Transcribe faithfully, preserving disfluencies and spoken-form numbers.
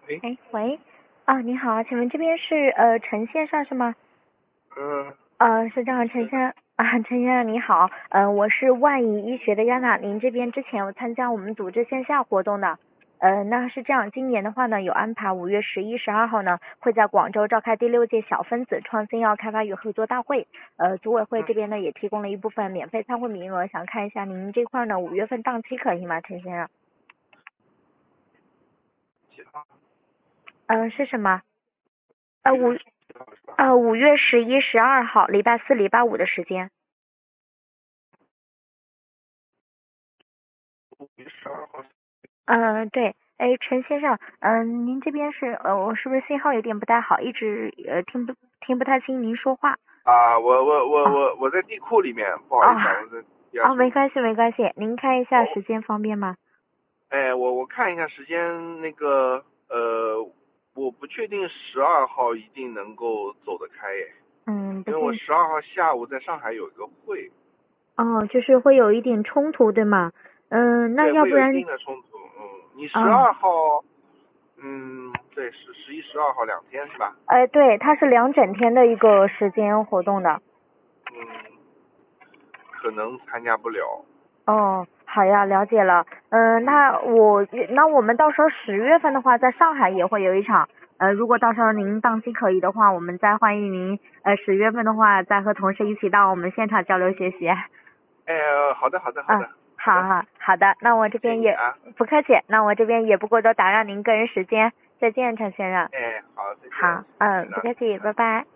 喂， 哎，喂，啊，你好，请问这边是呃陈先生是吗？ 嗯， 呃，是这样，陈先生啊，陈先生你好，嗯、呃，我是万亿医学的亚娜，您这边之前有参加我们组织线下活动的，呃，那是这样，今年的话呢，有安排五月十一、十二号呢，会在广州召开第六届小分子创新药开发与合作大会，呃，组委会这边呢也提供了一部分免费参会名额，想看一下您这块呢五月份档期可以吗，陈先生？ 几号？ 嗯、呃，是什么？呃，五五月几号是吧？ 呃五月十一、十二号，礼拜四、礼拜五的时间。 五月十二号。 嗯，对，哎，陈先生，嗯，您这边是呃，我是不是信号有点不太好，一直呃听不听不太清您说话？ 啊，我我我啊我我在地库里面，不好意思啊， 啊我在地下啊， 室里面。 没关系没关系，您看一下哦， 时间方便吗？ 哎，我我看一下时间，那个呃，我不确定十二号一定能够走得开耶， 嗯，不因为我确， 十二号下午在上海有一个会。 哦，就是会有一点冲突，对吗？嗯，那对，会有一要不然， 定的冲突。嗯，你十啊， 二号，嗯，对，十十一、十二号两天是吧？ 哎，对，它是两整天的一个时间活动的。 嗯，可能参加不了。 哦，好呀，了解了。嗯、 嗯。 那我那我们到时候十月份的话，在上海也会有一场。呃，如果到时候您档期可以的话，我们再欢迎您。呃，十月份的话，再和同事一起到我们现场交流学习。 哎，好的，好的，好嗯， 的，好的， 好好好的，那我这边也谢谢你啊。 不客气，那我这边也不过多打扰您个人时间。再见，陈先生。 哎，好，再见， 好，嗯， 再见了。 不客气，拜拜。